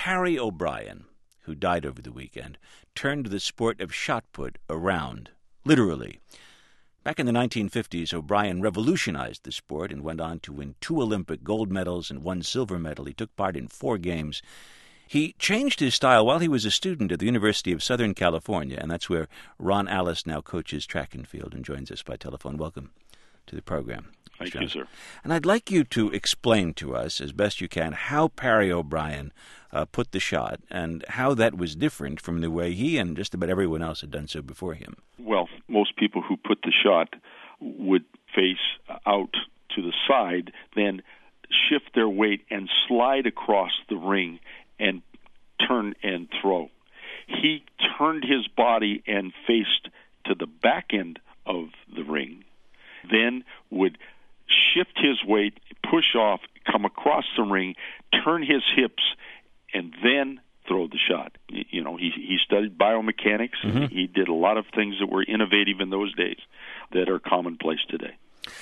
Parry O'Brien, who died over the weekend, turned the sport of shot put around, literally. Back in the 1950s, O'Brien revolutionized the sport and went on to win 2 Olympic gold medals and 1 silver medal. He took part in 4 games. He changed his style while he was a student at the University of Southern California, and that's where Ron Alice now coaches track and field and joins us by telephone. Welcome to the program. Thank you, sir. And I'd like you to explain to us, as best you can, how Parry O'Brien put the shot and how that was different from the way he and just about everyone else had done so before him. Well, most people who put the shot would face out to the side, then shift their weight and slide across the ring and turn and throw. He turned his body and faced to the back end of the ring, then would shift his weight, push off, come across the ring, turn his hips, and then throw the shot. You know, he studied biomechanics. Mm-hmm. He did a lot of things that were innovative in those days that are commonplace today.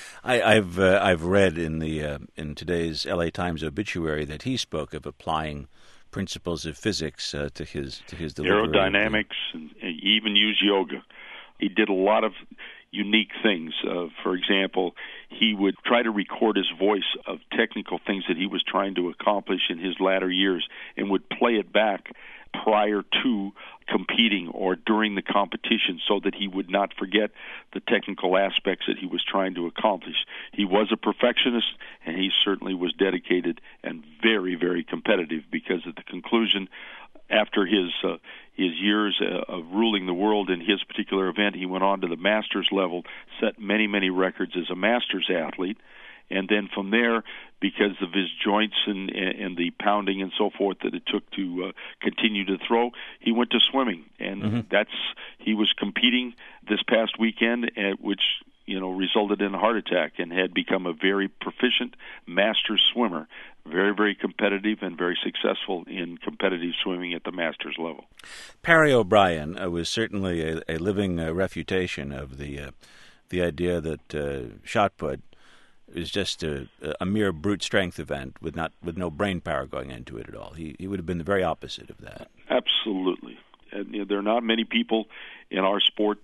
I've read in today's L.A. Times obituary that he spoke of applying principles of physics to his delivery. Aerodynamics, and he even used yoga. He did a lot of unique things. For example, he would try to record his voice of technical things that he was trying to accomplish in his latter years and would play it back prior to competing or during the competition so that he would not forget the technical aspects that he was trying to accomplish. He was a perfectionist, and he certainly was dedicated and very, very competitive, because at the conclusion, after his years of ruling the world in his particular event, he went on to the Masters level, set many, many records as a Masters athlete. And then from there, because of his joints and the pounding and so forth that it took to continue to throw, he went to swimming. And he was competing this past weekend, which resulted in a heart attack, and had become a very proficient master swimmer, very, very competitive and very successful in competitive swimming at the Masters level. Parry O'Brien was certainly a living refutation of the idea that shot put is just a mere brute strength event with no brain power going into it at all. He would have been the very opposite of that. Absolutely. And there are not many people in our sport,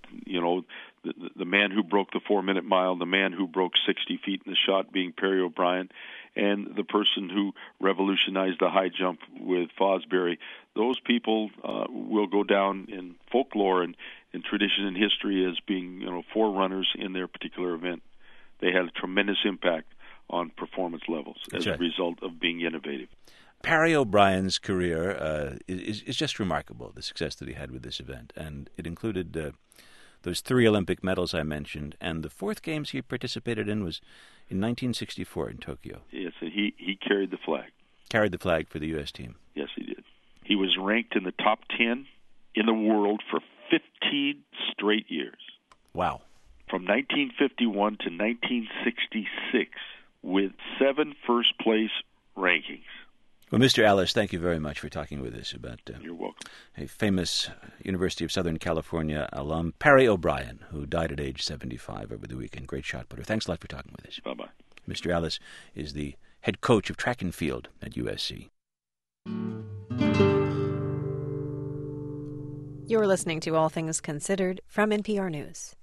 the man who broke the 4-minute mile, the man who broke 60 feet in the shot being Parry O'Brien, and the person who revolutionized the high jump with Fosbury. Those people will go down in folklore and in tradition and history as being, forerunners in their particular event. They had a tremendous impact on performance levels as a result of being innovative. Parry O'Brien's career is just remarkable, the success that he had with this event. And it included those 3 Olympic medals I mentioned, and the 4th Games he participated in was in 1964 in Tokyo. Yes, he carried the flag. Carried the flag for the U.S. team. Yes, he did. He was ranked in the top 10 in the world for 15 straight years. Wow. From 1951 to 1966, with 7 first-place rankings. Well, Mr. Alice, thank you very much for talking with us about You're welcome. A famous University of Southern California alum, Parry O'Brien, who died at age 75 over the weekend. Great shot putter. Thanks a lot for talking with us. Bye-bye. Mr. Alice is the head coach of track and field at USC. You're listening to All Things Considered from NPR News.